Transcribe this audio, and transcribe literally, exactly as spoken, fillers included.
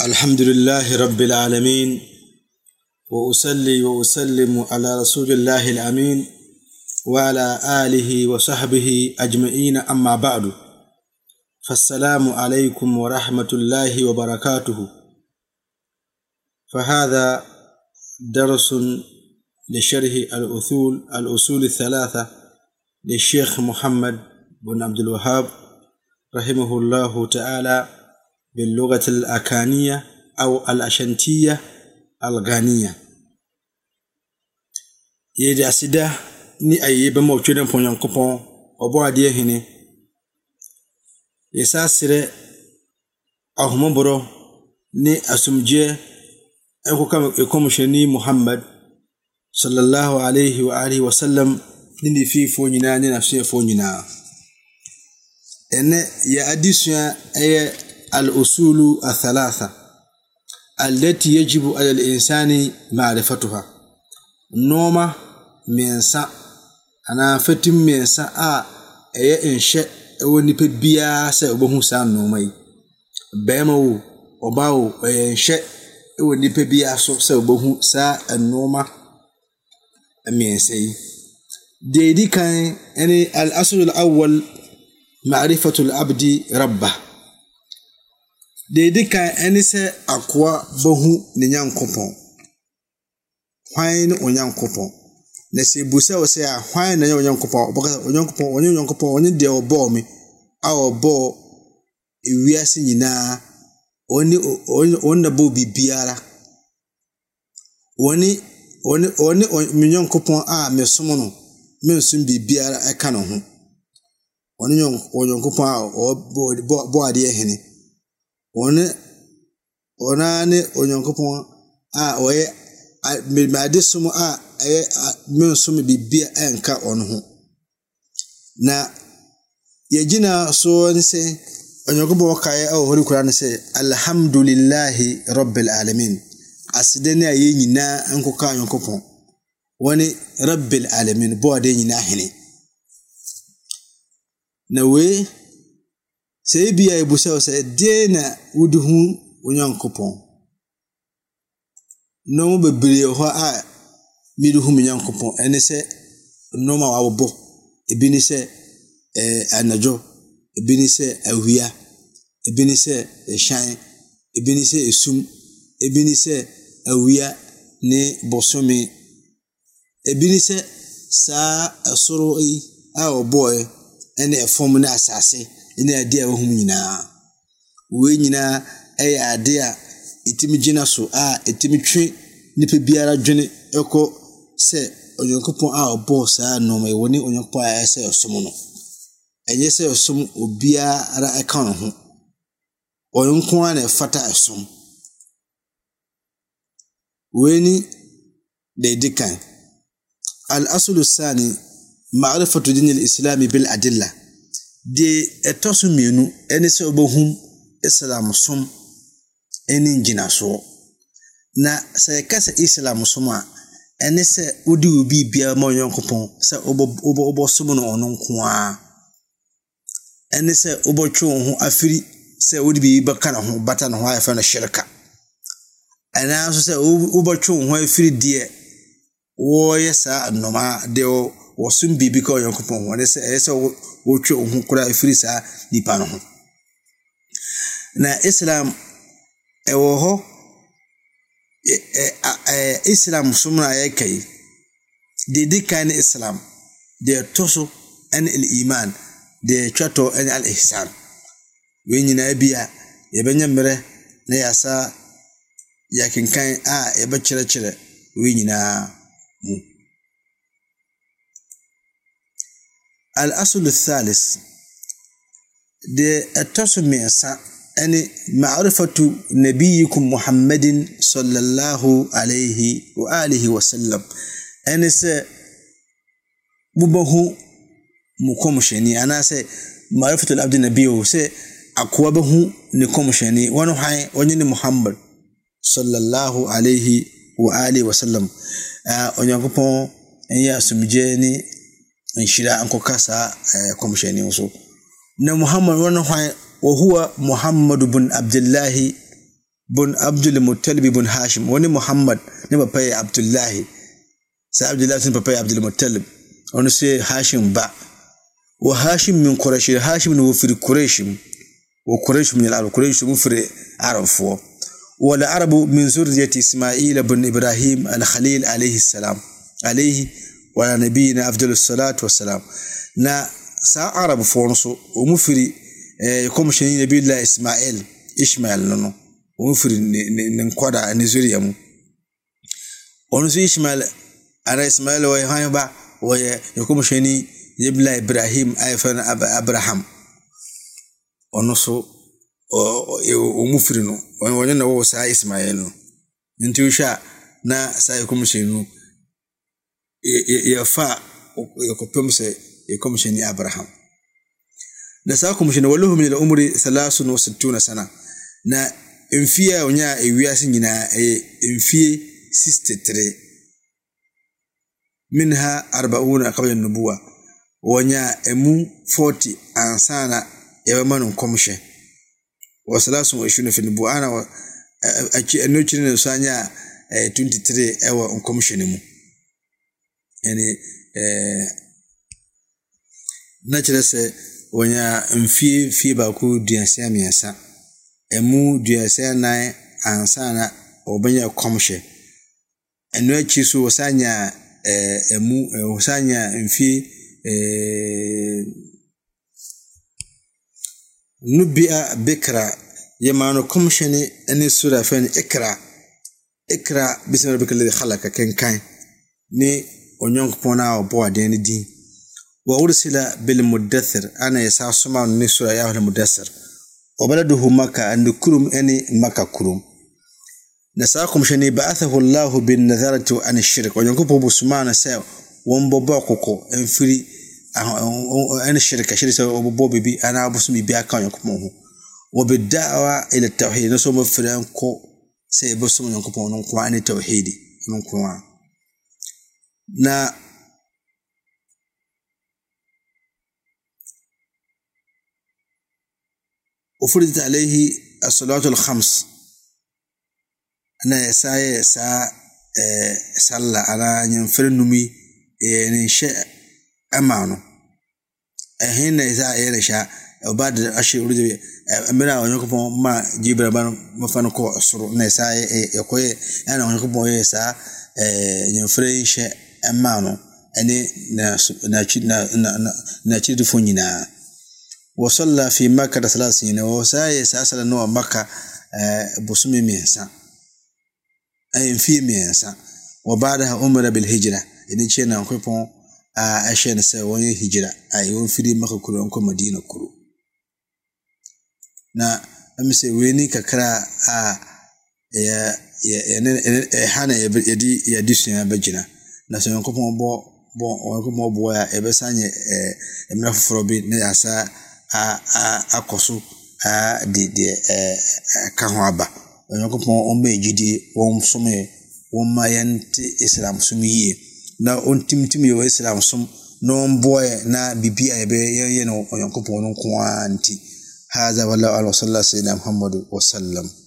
الحمد لله رب العالمين وأصلي وأسلم على رسول الله الأمين وعلى آله وصحبه أجمعين أما بعد فالسلام عليكم ورحمة الله وبركاته. فهذا درس لشرح الأصول الأصول الثلاثة للشيخ محمد بن عبد الوهاب رحمه الله تعالى باللغة الأكانية أو الأشنتية الغانية. يدي أسيدا ni ayiba mo tweden pon yankopon obo ade hene yesa sire ahomoboro ni asumje enkoka ekomsheni Muhammad sallallahu alayhi wa alihi wa sallam ni fi fo nyina ni na fi fo nyina ene ya addition ay al-usul al-thalatha allati yajibu ala al-insani ma'rifatuha noma mensa ana fatim mensa a eye enhye ewoni pe bia se obohu sa noma yi bema wo obawo enhye ewoni pe bia so se obohu sa noma mensa yi dedi kan yani al-asl al-awwal ma'rifatu al-abdi rabbah dedi kan eni se akwa bohu ne nyankopon hwan ne onyankopon na se busa wo se a hwan na onyankopon obaka onyankopon onye onyankopon onye de obo mi a obo ewiase nyina oni onna bo bibiara oni oni oni onyankopon a mesomo no mensum bibiara eka no ho oni onyankopon a obo bo ade ehene one onane onyankopon a oye me sumo a e mensumo bibia enka ono ho na yegina so nse onyankopon kae a hori kura nse alhamdulillahi rabbil alamin asidene aye nyina enkoka onyankopon woni rabbil alamin bo ade nyina hene na we se bia ebusa se de na wuduhu onyankopon no bebre ho a miduhu onyankopon ene se no ma wabo ebi ni se eh anajo ebi ni se awia ebi ni se ehyan ebi ni se esum ebi ni se awia ne bosomi ebi ni se sa asoro yi a oboy ene efom na asase ina ade a wohum nyina we nyina ey ade a itimi gina so a itimi twe nipa biara dwene eko se onyankopon a obo saa no me woni onyankopon a se osomo no enye se osom obiara eka no ho onyankopon na fata osom we ni de dikan al aslu sani ma'rifatu din al-islam bil adilla de etosu mienu ene se obohum islam som eni ngina so na se kasa islam som a ene se odi obi bia ma onyankopon se obo obo obo som no ono nko a ene se obo twe ho afiri se odi bi baka na ho bata na ho afa na shirka ana so se obo twe ho afiri de wo yesa anoma de wo sum bibi ko onyankopon wone se ese wo twe ho kura afiri sa nipa no ho na islam ewo ho e islam sumna yakai de dikan islam de toso an al iman de chato an al ihsan we nyina bia ye benya mere na yasa yakinkan a e ba kire kire we nyina mu al asl al thalith de atoso mensa أني معرفة نبيكم محمد صلى الله عليه وآله وسلم أنا س ببه مكمشني أنا س معرفة العبد النبي س أقوبه نكمشني ونحي ونين محمد صلى الله عليه وآله وسلم أنيكم أني أسمجني إن شاء أنكو كاسا كمشني وسو ن محمد ونحي وهو محمد بن عبد الله bun Abdul Muttalib bun Hashim woni Muhammad ne papa yɛ Abdullahi sa Abdullahi sin papa yɛ Abdul Muttalib ono se Hashim ba wa Hashim min Quraysh Hashim no fi Quraysh wa Quraysh min al Quraysh mufri arafo wala arabu min zurriyati Ismail ibn Ibrahim al-Khalil alayhi salam alayhi wa nabiyina afdalus salatu wassalam na sa arabu fonso o mufri eh comme sheni nabiillah Ismail Ishmael no o mufri ne nkoda ne zuriya mu ono so Ishmael ara Ismail wa hanba wa yakum sheni nabiillah Ibrahim ayfan Abraham ono so o mufri no wonye na wo sa Ismail no nti sha na sa yakum sheni ya fa yakopem se yakum sheni Abraham na sa yakum sheni wallahu min al-umri thalathun wa sittuna sana na mfia onya ewiase nyina mfie sixty-three minha arba'una qabla an-nubuwa wonya emu forty ansana yabamanu komshe wa thalathun wa ishirina fi an-nubuwa ana aki enochiri ne sanya twenty-three ewa komshe ne mu yani eh na se wonya mfie fie ba ku duansia miasa emu duansia nine ansana obenya komhye eno achi so wosanya eh emu wosanya mfie eh nubia bikra yamano komhye ni ene sura fani ikra ikra bismi rabbikal ladhi khalaqa kenkan ni onyonk pona obo aden din wa ursila bil mudaththir ana yasa suma ni sura ya al mudaththir wa baladuhu makkah and kurum ani makkah kurum nasakum shani ba'athahu Allah bin nadharati an ash-shirk onyonk pobo suma na sa wombo bokoko enfiri an shirka shirka obo bibi ana abusumi bi aka onyonk mo wa bid'awa ila tawhid no so mo firan ko sai bo suma onyonk po non ko ani tawhidi non ko na وفرضت عليه الصلاه الخمس انا يساي سا صلى انا ينفرنمي ان شاء امانو اهين يسا يرشا وبعد اشي ورجي امنا ونكو ما جبر بان مفان كو اسرو na يسا يكوي انا ونكو يسا ينفرن شاء amano ene na na na na chidi fonyina wa salla fi makkah thalathina wa sai sasala no makkah busumi miensa ay fi miensa wa baada umra bil hijra ene chena ko pon a ashena se woni hijra ay won firi makkah kuro ko madina kuro na amise weni kakra a ya ya hana yadi yadisunya bajina na so yankopon bo bo yankopon bo ya ebesanye eh emra foforo bi ne asa a a akoso a de de eh ka ho aba yankopon o ma ejidi won some won mayante Islam sum yie na on timtim yo Islam sum no mboye na bibia ebe ye no yankopon no ko anti hadha wala ala sallallahu alaihi wa sallam